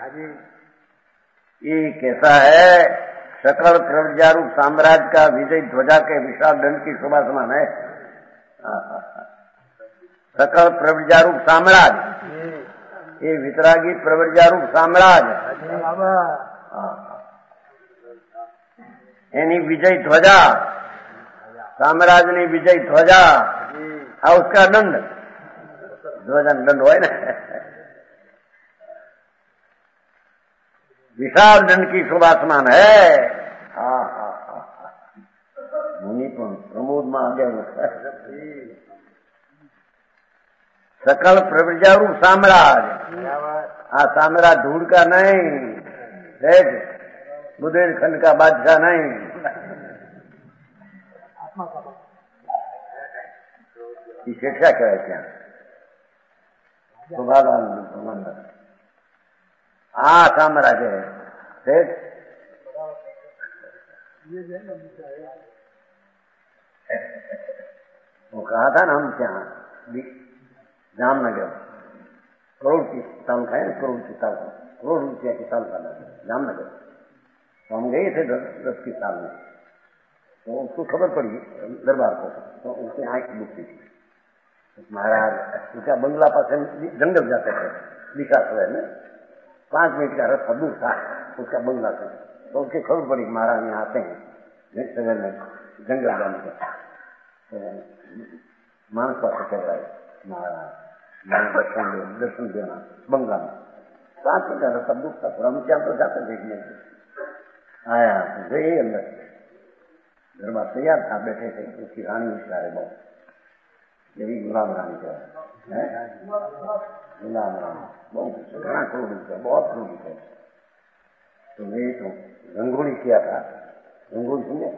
ये कैसा है? सकल प्रवृत्तिरूप साम्राज्य का विजय ध्वजा के विशाल दंड की शोभा समान है। सकल प्रवृत्तिरूप साम्राज्य, ये वितरागी प्रवृत्तिरूप साम्राज्य, એની વિજય ધ્વજા, સામ્રાજ્યની વિજય ધ્વજા, આ उसका દંડ, ધ્વજા દંડ હોય ને, विशाल दंड की शोभा समान है। मुनि प्रमोद में आ गया। सकल प्रवृत्तिरूप साम्राज्य, आ साम्राज्य धूल का नहीं, बुंदेलखंड का बादशाह नहीं, शिक्षा क्या है? क्या साम्राज्य है। वो कहा था ना, हम क्या जामनगर करोड़ की साल का है, करोड़ की साल का, करोड़ रुपया की साल का जामनगर। तो हम गए थे 10 की साल में, तो उसको खबर पड़ी दरबार को, तो उसने आंख दुखती थी। महाराज उसका बंगला पास जंगल जाते थे दिशा में 5 मिनट का रास्ता दूर था उसका बंगला से। तो उसकी खबर पड़ी महाराज यहाँ आते हैं सवेर में जंगल जाने के। तो मानस पास चल रहा है महाराज दर्शन देना बंगला में 5 मिनट का रास्ता दूर था। थोड़ा मुझे तो जाते देखने आया गए अंदर। दरबार तैयार था, बैठे थे। उसकी रानी सारे बहुत यही गुलाम रानी का है, गुलाम रानी बहुत घना क्रोध है, बहुत क्रोध है। तो यही तो रंगोली किया था, रंगोली सुने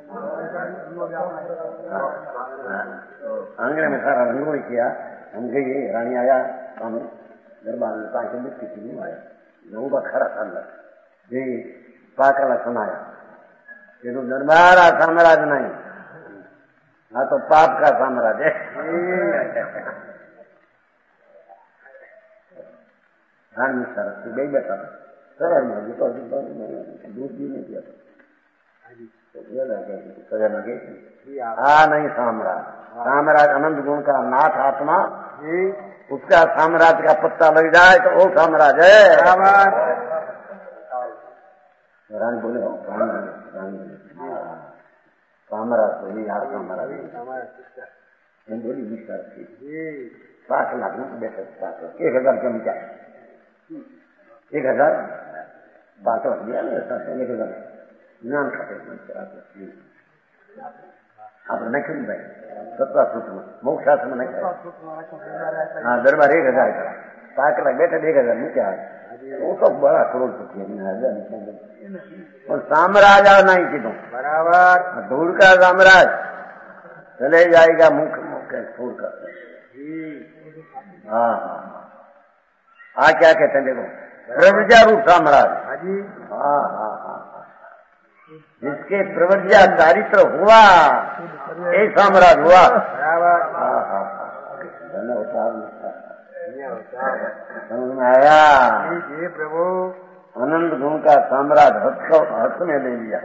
आंगने में सारा रंगोली किया। हम गए, रानी आया हम दरबार में पाके मिट्टी की नहीं आया लोगों का खरा था अंदर यही पाकला सुनाया ये तो दरबारा साम्राज्य नहीं, हाँ तो पाप का साम्राज्य रानी सरस गई बैठा सर में दूध भी नहीं दिया नहीं साम्राज्य अनंत गुण का नाथ आत्मा उसका साम्राज्य का पत्ता लग जाए तो वो साम्राज्य है। रानी बोले साम्राज्य तो ये यार साम्राज्य बोली विस्तार थी 7 लाख में बैठे 1,000 कम क्या 1,000 5 लाख दिया 1,000 ज्ञान खाते आप नहीं खरीद भाई 17 सूत्र में मोक्ष शास्त्र में नहीं। हाँ दरबार 1,000 का 5 लाख बैठे 1,000 में क्या है वो तो बड़ा करोड़पति है और साम्राज्य नहीं कि तुम बराबर धूल का साम्राज्य चले जाएगा मुख मुख फूल का। हाँ हाँ क्या कहते हैं देखो प्रवृत्ति रूप साम्राज्य। हाँ हाँ हाँ जिसके प्रवृत्ति चारित्र हुआ एक साम्राज्य हुआ। हाँ हाँ समझ में आया प्रभु आनंद गुण का साम्राज्य हस्त में ले लिया।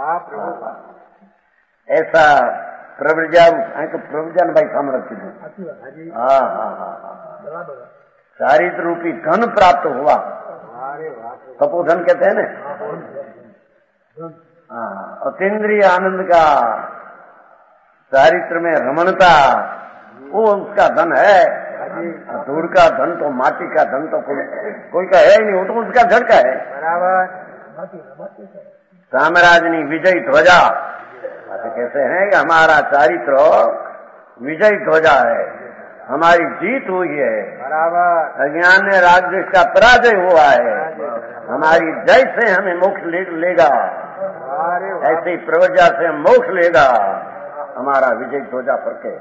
ऐसा प्रवृत्ति भाई साम्राज्य की हाँ हाँ हाँ हाँ चारित्र रूपी धन प्राप्त हुआ। तपोधन कहते हैं ना। हाँ अतीन्द्रिय आनंद का चारित्र में रमणता वो उसका धन है। धूल का धन तो माटी का धन तो कोई का है ही नहीं, वो तो उसका धन का है बराबर। साम्राज्य विजयी ध्वजा कहते हैं कि हमारा चारित्र विजयी ध्वजा है, हमारी जीत हुई है बराबर। अज्ञान ने राजदेश का पराजय हुआ है, हमारी जय से हमें मोक्ष लेगा। ऐसे प्रवृत्ति से हम मोक्ष लेगा, हमारा विजय ध्वजा फरके।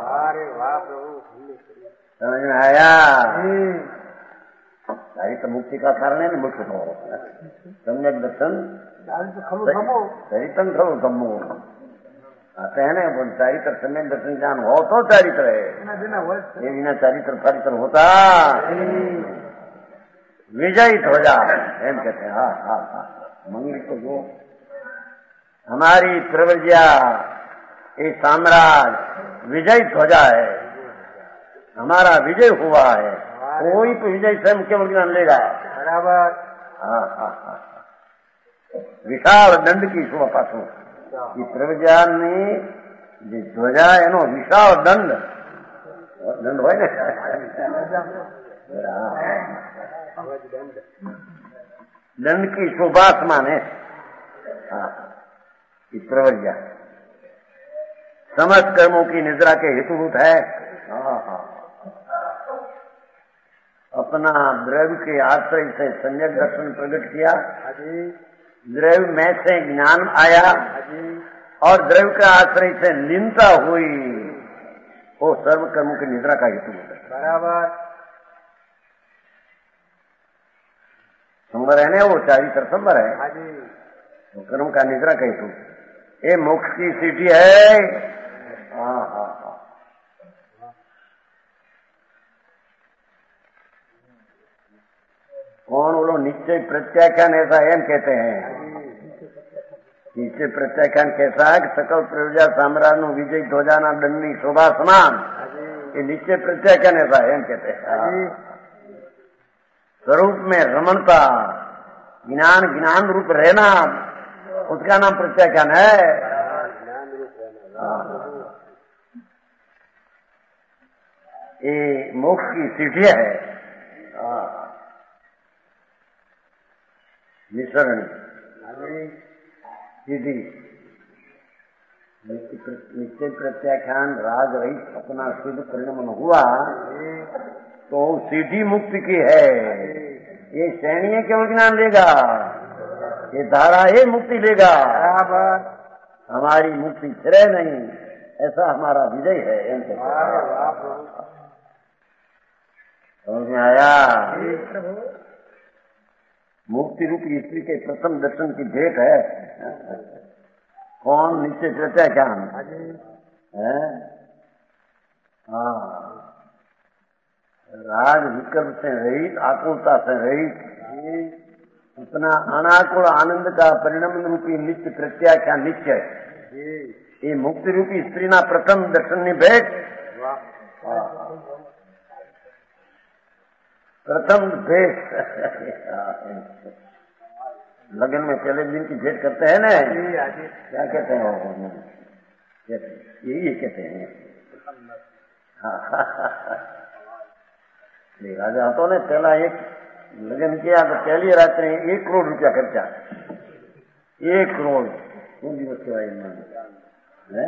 समझ में आया? चारित्र मुक्ति का कारण है ना मुख्य तो सम्यक दर्शन चरितम खो धम्मो आते हैं ना। चारित्र सम्यक दर्शन ज्ञान हो तो चारित्र है, ये बिना चारित्र चारित्र होता विजयी ध्वजा एम कहते हैं। हाँ हाँ हाँ मंगल को जो हमारी प्रवृत्तियां ये साम्राज्य विजयी ध्वजा है, हमारा विजय हुआ है। कोई तो विजय स्वयं केवल ज्ञान लेगा बराबर। हाँ हाँ हाँ विशाल दंड की शोभा पासों की प्रवृत्तियां જે ધ્વજા એનો વિશાળ દંડ દંડ હોય ને दंड की शोभात्मा ने प्रवृत्तियां समस्त कर्मों की निद्रा के हेतुभूत है। अपना द्रव्य के आश्रय से सम्यक दर्शन प्रकट किया, द्रव्य में से ज्ञान आया और द्रव्य के आश्रय से लीनता हुई, वो सर्व कर्मों की निद्रा का हेतु है बराबर। संबर है ना, वो चारित्र संबर है, वो कर्म का निद्रा का हेतु। ये मोक्ष की सीढ़ी है। हाँ हाँ हाँ कौन बोलो निश्चय प्रत्याख्यान ऐसा एम कहते हैं। નીચે પ્રત્યાખ્યાન कैसा है कि सकल प्रजा साम्राज्य विजय ध्वजाना दंडनी शोभा समान, ये नीचे प्रत्याख्यान ऐसा है हम कहते हैं। स्वरूप में रमणता, ज्ञान ज्ञान रूप रहना, उसका नाम प्रत्याख्यान है। ये मोक्ष की सीढ़ी है निसरण सीधी। निश्चय प्रत्याख्यान राग रहित अपना सिद्ध परिणमन हुआ तो सीधी मुक्ति की है। ये सैन्य क्यों ज्ञान लेगा, ये धारा ये मुक्ति लेगा, हमारी मुक्ति फिरे नहीं, ऐसा हमारा विजय है। समझ में आया? मुक्ति रूपी स्त्री के प्रथम दर्शन की भेंट है। कौन? नीचे प्रत्याख्यान है। हाँ, राग विकल्प से रहित, आकुलता से रहित, अपना अनाकुल आनंद का परिणमन रूपी नित्य प्रत्याख्यान निश्चय, ये मुक्ति रूपी स्त्री ना प्रथम दर्शन ની भेंट। प्रथम भेंट लगन में पहले दिन की भेंट करते हैं ना, क्या कहते हैं वो? यही कहते हैं। राजा હતો ને પેલા એક લગ્ન किया तो पहली रात में 1 करोड़ रुपया खर्चा। 1 करोड़ શું દિવસ કહેવાય હે?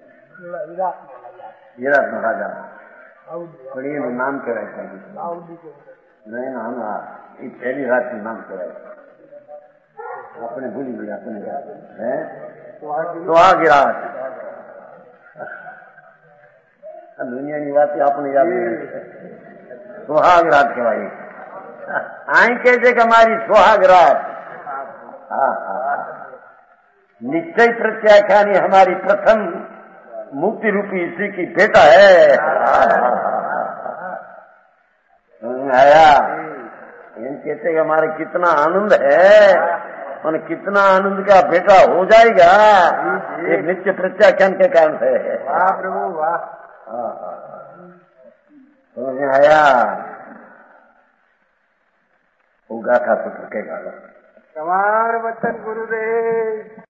વિરાટ રાજા પણ એનું નામ કહેવાય નહીં ના, એ પહેલી રાત નું નામ કહેવાય। આપણે ભૂલી ગયા આપણે હે સુહાગરાત। આ દુનિયાની વાત આપણે યાદ નથી। सुहागरात कहेवाई। आई कहते कि हमारी सुहागरात। निश्चय प्रत्याख्यान हमारी प्रथम मुक्ति रूपी इसी की भेंट है। आया? इन कहते कि हमारे कितना आनंद है और कितना आनंद का भेंटा हो जाएगा एक नित्य प्रत्याख्यान के कारण से। वाह प्रभु वाह। समझ में आया? वो गाथा पुत्र के गाला। कमार वचन गुरुदेव।